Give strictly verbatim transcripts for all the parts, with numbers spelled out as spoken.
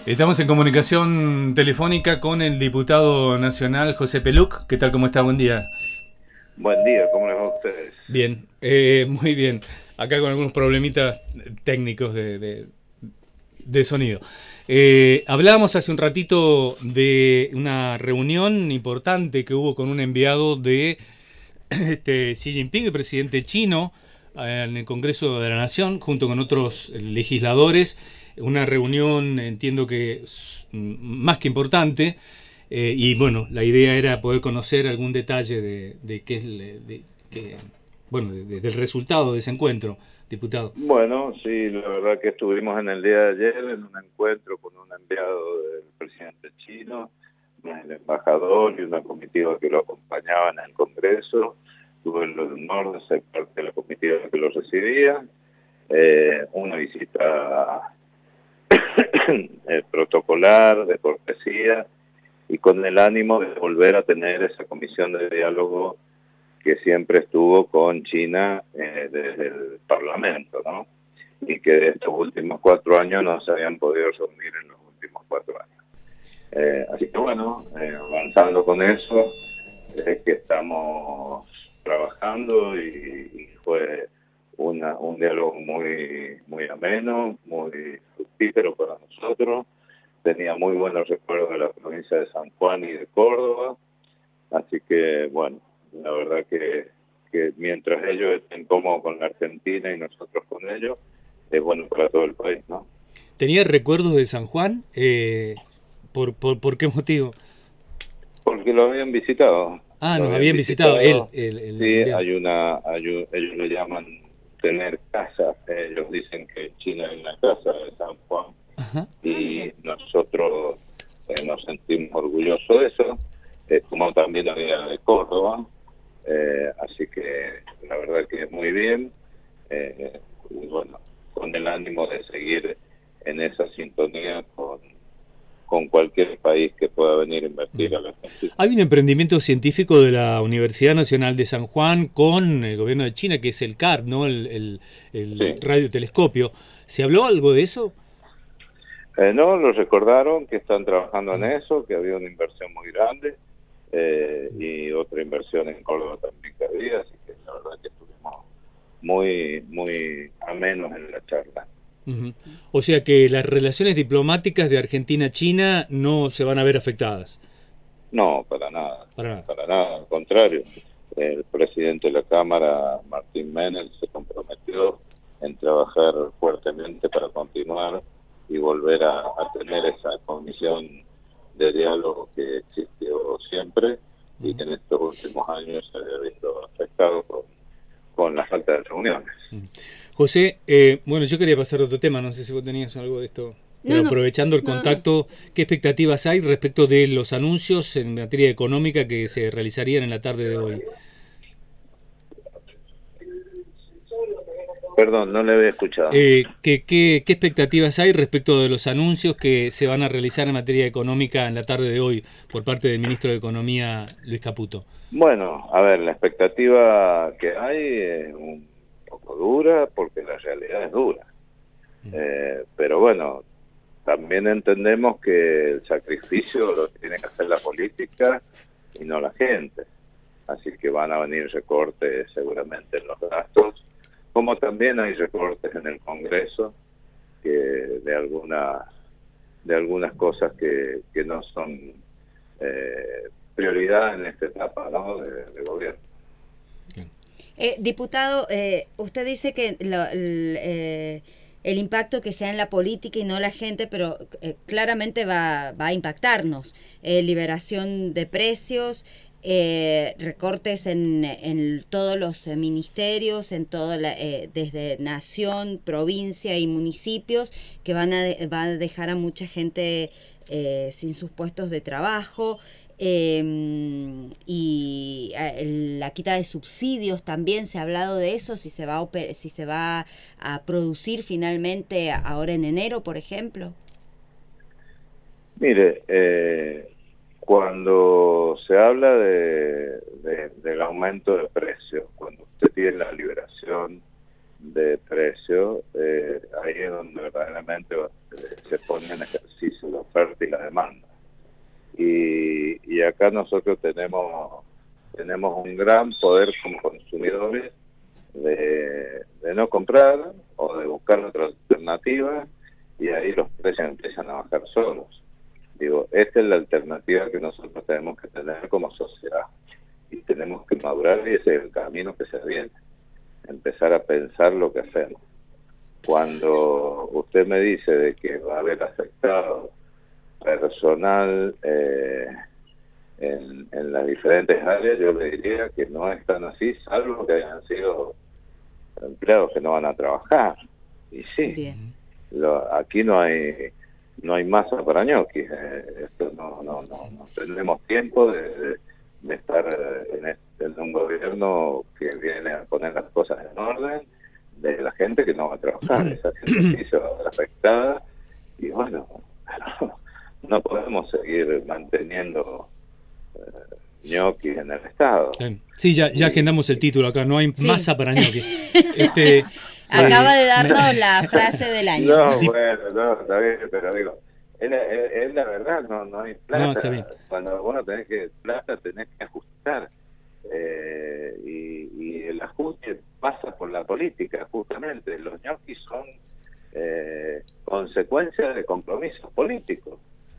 Estamos en comunicación telefónica con el diputado nacional José Peluc. ¿Qué tal? ¿Cómo está? Buen día. Buen día, ¿cómo les va a ustedes? Bien, eh, muy bien. Acá con algunos problemitas técnicos de, de, de sonido. Eh, hablábamos hace un ratito de una reunión importante que hubo con un enviado de este, Xi Jinping, el presidente chino, eh, en el Congreso de la Nación, junto con otros legisladores. Una reunión, entiendo que es más que importante. Eh, y bueno, la idea era poder conocer algún detalle de, de qué es, de, que, bueno, de, de, del resultado de ese encuentro, diputado. Bueno, sí, la verdad que estuvimos en el día de ayer en un encuentro con un enviado del presidente chino, el embajador y una comitiva que lo acompañaba en el Congreso. Tuve el honor de ser parte de la comitiva que lo recibía. Eh, una visita protocolar, de cortesía, y con el ánimo de volver a tener esa comisión de diálogo que siempre estuvo con China eh, desde el Parlamento, ¿no? Y que estos últimos cuatro años no se habían podido reunir en los últimos cuatro años. Eh, así que bueno, eh, avanzando con eso, es que estamos trabajando y, y fue una, un diálogo muy, muy ameno, muy fructífero para nosotros. Tenía muy buenos recuerdos de la provincia de San Juan y de Córdoba, así que bueno, la verdad que, que mientras ellos estén cómodos con la Argentina y nosotros con ellos, es bueno para todo el país, ¿no? ¿Tenía recuerdos de San Juan? Eh, ¿por, por, ¿Por qué motivo? Porque lo habían visitado. Ah, Lo nos habían habían visitado, visitado. él. El, el, Sí, el hay una, hay un, ellos le llaman tener casa. Ellos dicen que en China hay una casa de San Juan. Ajá. Y nosotros eh, nos sentimos orgullosos de eso, eh, como también había de Córdoba. Eh, así que la verdad que muy bien, eh, y bueno, con el ánimo de seguir en esa sintonía con, con cualquier país que pueda venir a invertir a la Argentina. Hay un emprendimiento científico de la Universidad Nacional de San Juan con el gobierno de China, que es el C A R, ¿no? El, el, el sí. radiotelescopio. ¿Se habló algo de eso? Eh, no, lo recordaron que están trabajando en eso, que había una inversión muy grande. Eh, y otra inversión en Córdoba también que había, así que la verdad que estuvimos muy, muy amenos en la charla. Uh-huh. O sea que las relaciones diplomáticas de Argentina-China no se van a ver afectadas. No, para nada, para nada, para nada, al contrario. El presidente de la Cámara, Martín Menem, se comprometió en trabajar fuertemente para continuar y volver a, a tener esa comisión de diálogo que existió siempre y que en estos últimos años se había visto afectado con, con la falta de reuniones. José, eh, bueno, yo quería pasar a otro tema, no sé si vos tenías algo de esto, pero no, no, aprovechando el no, contacto, no. ¿qué expectativas hay respecto de los anuncios en materia económica que se realizarían en la tarde de hoy? Perdón, no le había escuchado. Eh, ¿qué, qué, ¿Qué expectativas hay respecto de los anuncios que se van a realizar en materia económica en la tarde de hoy por parte del ministro de Economía, Luis Caputo? Bueno, a ver, la expectativa que hay es un poco dura porque la realidad es dura. Mm. Eh, pero bueno, también entendemos que el sacrificio lo tiene que hacer la política y no la gente. Así que van a venir recortes seguramente en los gastos, como también hay recortes en el Congreso que de algunas de algunas cosas que, que no son eh, prioridad en esta etapa, ¿no? de, de gobierno. Eh, diputado, eh, usted dice que lo, el, eh, el impacto que sea en la política y no la gente, pero eh, claramente va, va a impactarnos. Eh, liberación de precios, Eh, recortes en, en todos los eh, ministerios, en todo la, eh, desde nación, provincia y municipios, que van a, de, van a dejar a mucha gente eh, sin sus puestos de trabajo, eh, y eh, la quita de subsidios también. Se ha hablado de eso, si se va a, si se va a producir finalmente ahora en enero, por ejemplo. Mire, eh... cuando se habla de, de, del aumento de precios, cuando usted tiene la liberación de precios, eh, ahí es donde verdaderamente se pone en ejercicio la y la demanda. Y, y acá nosotros tenemos, tenemos un gran poder como consumidores de, de no comprar o de buscar otra alternativa, y ahí los precios empiezan a bajar solos. Digo, esta es la alternativa que nosotros tenemos que tener como sociedad, y tenemos que madurar, y ese es el camino que se viene, empezar a pensar lo que hacemos. Cuando usted me dice de que va a haber afectado personal eh, en, en las diferentes áreas, yo le diría que no es tan así, salvo que hayan sido empleados que no van a trabajar. Y sí, lo, aquí no hay no hay masa para ñoquis. Eh, esto no, no, no, no tenemos tiempo de, de, de estar en, este, en un gobierno que viene a poner las cosas en orden, de la gente que no va a trabajar. Esa gente sí se va a ver afectada, y bueno, no, no podemos seguir manteniendo eh, ñoquis en el Estado. Sí, ya, ya agendamos el título acá, no hay sí. masa para ñoquis. Este, Acaba de darnos me... la frase del año. No, bueno, no, está bien, pero digo, es la, es, es la verdad, no, no hay plata. No, está bien. Cuando vos no tenés que plata, tenés que ajustar. Eh, y, y el ajuste pasa por la política, justamente. Los ñoquis son eh, consecuencia de compromisos políticos.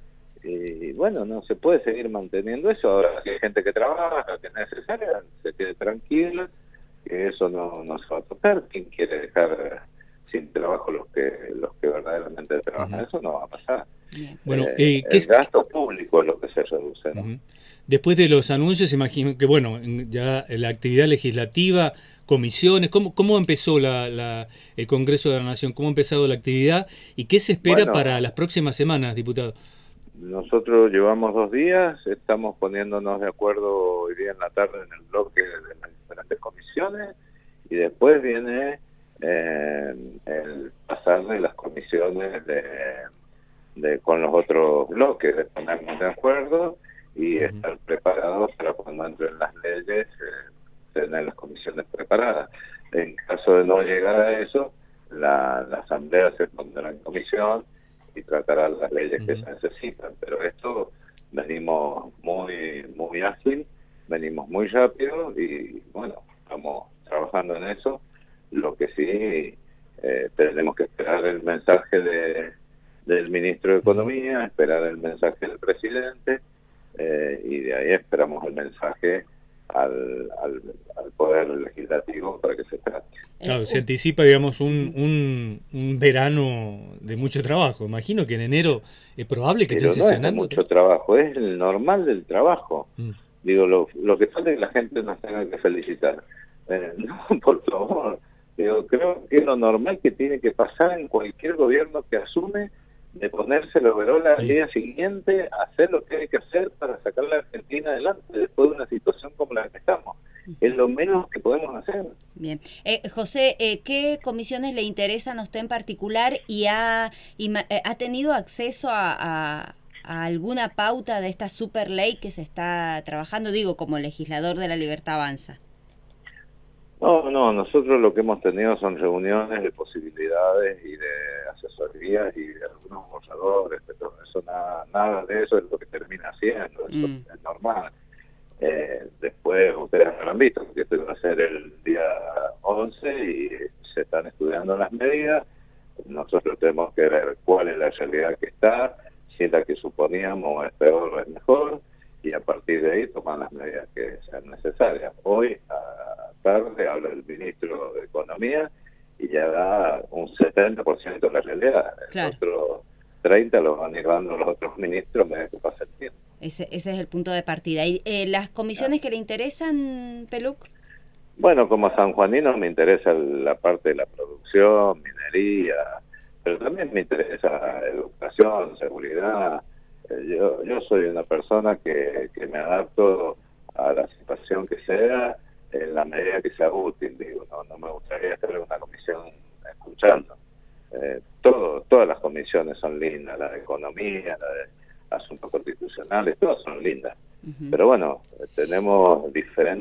Y bueno, no se puede seguir manteniendo eso. Ahora, si hay gente que trabaja, que es necesaria, se quede tranquila, que eso no, no se va a tocar. ¿Quién quiere dejar sin trabajo los que los que verdaderamente trabajan? Uh-huh. Eso no va a pasar. Bueno, eh, eh, el gasto público es lo que se reduce, ¿no? Uh-huh. Después de los anuncios, imagino que, bueno, ya la actividad legislativa, comisiones, ¿cómo, cómo empezó la, la, el Congreso de la Nación? ¿Cómo ha empezado la actividad? ¿Y qué se espera bueno, para las próximas semanas, diputado? Nosotros llevamos dos días, estamos poniéndonos de acuerdo hoy día en la tarde en el bloque de las diferentes comisiones, y después viene eh, el pasar de las comisiones de, de con los otros bloques, de ponernos de acuerdo y uh-huh. estar preparados para cuando entren las leyes, eh, tener las comisiones preparadas. En caso de no llegar a eso, la, la Asamblea se pondrá en comisión y tratará las leyes uh-huh. que se necesitan. Pero esto venimos muy muy ágil, venimos muy rápido, y bueno, estamos trabajando en eso. Lo que sí, eh, tenemos que esperar el mensaje de, del ministro de Economía, esperar el mensaje del presidente, eh, y de ahí esperamos el mensaje al, al, al Poder Legislativo para que se trate. Claro, se anticipa, digamos, un, un, un verano de mucho trabajo. Imagino que en enero es probable que Pero esté no sesionando. Es mucho trabajo, es el normal del trabajo. Mm. Digo, lo, lo que falta es que la gente nos tenga que felicitar. Eh, no, por favor. Digo, creo que es lo normal que tiene que pasar en cualquier gobierno que asume, de ponerse el overol al sí. día siguiente, hacer lo que hay que hacer para sacar a la Argentina adelante después de una situación como la que estamos. Es lo menos que podemos hacer. Bien. Eh, José, eh, ¿qué comisiones le interesan a usted en particular, y ha, y, eh, ha tenido acceso a, a, a alguna pauta de esta super ley que se está trabajando, digo, como legislador de La Libertad Avanza? No, no, nosotros lo que hemos tenido son reuniones de posibilidades y de asesorías y de algunos borradores, pero eso nada, nada de eso es lo que termina siendo, eso mm. es normal. Eh, después ustedes habrán visto que esto va a ser el día once y se están estudiando las medidas. Nosotros tenemos que ver cuál es la realidad que está, si es la que suponíamos es peor o es mejor, y a partir de ahí tomar las medidas que sean necesarias. Hoy a tarde habla el ministro de Economía y ya da un setenta por ciento de la realidad. Claro. El otro treinta lo van a ir dando los otros ministros a medida que pasa el tiempo. Ese, ese es el punto de partida. ¿Y eh, las comisiones ah. que le interesan, Peluc? Bueno, como sanjuanino me interesa la parte de la producción, minería, pero también me interesa educación, seguridad. Yo, yo soy una persona que, que me adapto a la situación que sea en la medida que sea útil. Digo, no, no me gustaría estar en una comisión escuchando. Eh, todo, todas las comisiones son lindas, la de economía, la de asuntos constitucionales, todas son lindas. Uh-huh. Pero bueno, tenemos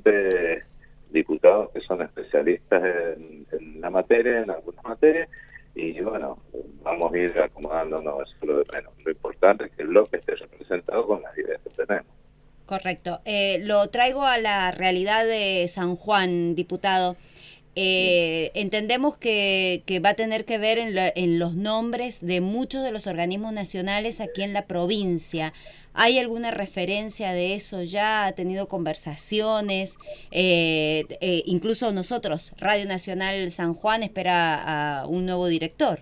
diferentes diputados que son especialistas en, en la materia, en algunas materias, y bueno, vamos a ir acomodándonos, eso es lo de menos. Lo importante es que el bloque esté representado con las ideas que tenemos. Correcto. Eh, lo traigo a la realidad de San Juan, diputado. Eh, entendemos que, que va a tener que ver en, la, en los nombres de muchos de los organismos nacionales aquí en la provincia. ¿Hay alguna referencia de eso ya? ¿Ha tenido conversaciones? Eh, eh, incluso nosotros, Radio Nacional San Juan, espera a un nuevo director.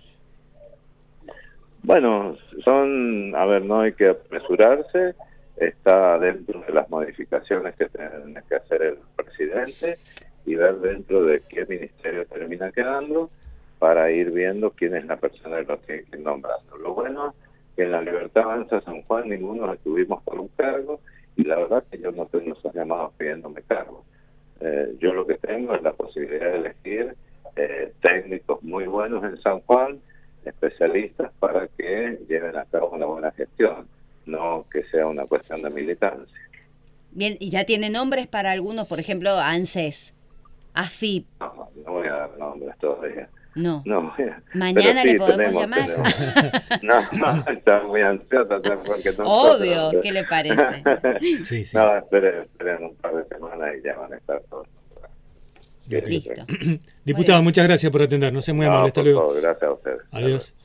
Bueno, son, a ver, no hay que apresurarse, está dentro de las modificaciones que tiene que hacer el presidente y ver dentro de qué ministerio termina quedando para ir viendo quién es la persona que lo tiene que ir nombrando. Lo bueno es que en la Libertad Avanza San Juan ninguno estuvimos por un cargo y la verdad que yo no tengo esos llamados pidiéndome cargo. Eh, yo lo que tengo es la posibilidad de elegir eh, técnicos muy buenos en San Juan, especialistas para que lleven a cabo una buena gestión, no que sea una cuestión de militancia. Bien, y ya tiene nombres para algunos, por ejemplo, ANSES, AFIP. No, no voy a dar nombres todavía. No. no Mañana sí, le podemos tenemos, llamar. Tenemos. No, no, está muy ansiosa. Porque no Obvio, ¿qué le parece? Sí, sí. No, esperen, esperen un par de semanas y ya van a estar todos. Listo. Diputado, muchas gracias por atendernos. Es muy amable. No, Hasta luego. Todo, gracias a ustedes. Adiós.